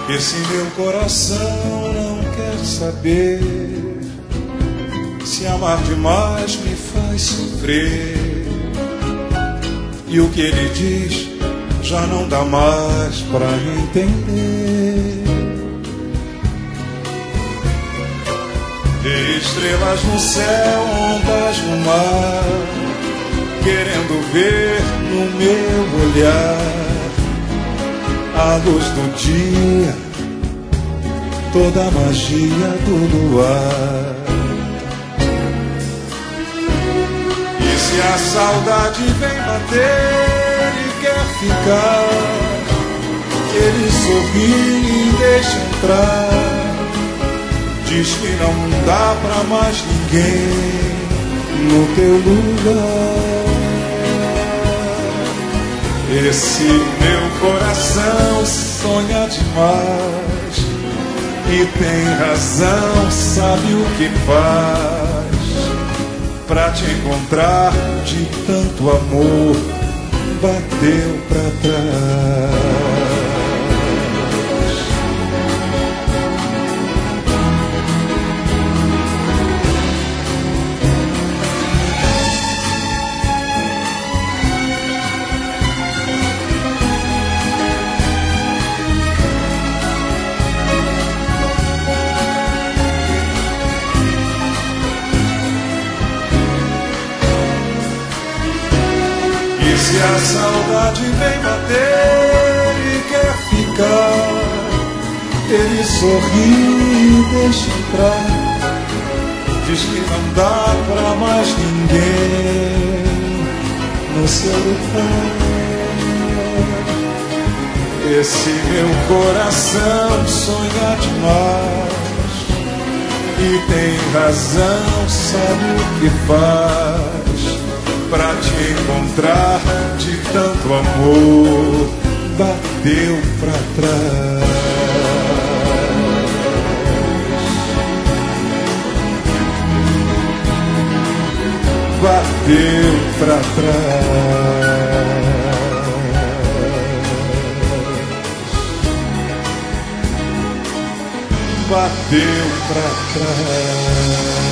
Esse meu coração não quer saber se amar demais me faz sofrer. E o que ele diz já não dá mais pra entender. Estrelas no céu, ondas no mar, querendo ver no meu olhar a luz do dia, toda a magia do luar. E se a saudade vem bater e quer ficar, ele sorri e deixa entrar. Diz que não dá pra mais ninguém no teu lugar. Esse meu coração sonha demais e tem razão, sabe o que faz pra te encontrar. De tanto amor bateu pra trás. Se a saudade vem bater e quer ficar, ele sorri e deixa entrar. Diz que não dá pra mais ninguém no seu lugar. Esse meu coração sonha demais e tem razão, sabe o que faz pra te encontrar. De tanto amor bateu pra trás. Bateu pra trás. Bateu pra trás.